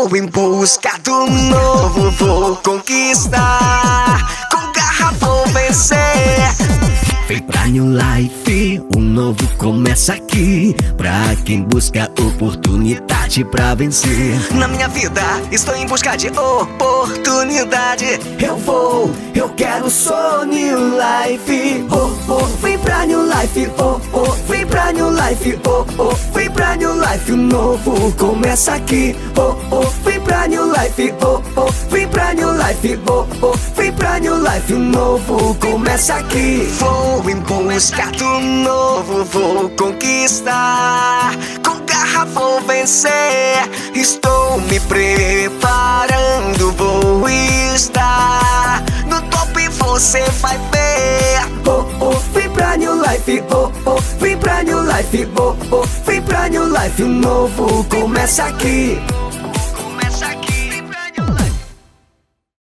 Vou em busca do novo, vou conquistar, com garra vou vencer. Vem pra New Life, o novo começa aqui. Pra quem busca oportunidade pra vencer. Na minha vida estou em busca de oportunidade. Eu quero, sou New Life. Vem pra New Life, vem pra New Life, vem pra New Life, o novo começa aqui. Vem pra New Life, vem pra New Life, vem pra New Life, o novo começa aqui. Vou em busca do novo, vou conquistar, com garra vou vencer. Estou me preparando, vou estar no top, você vai ver. Vem pra New Life, vem pra New Life, vem pra New Life, o novo começa aqui.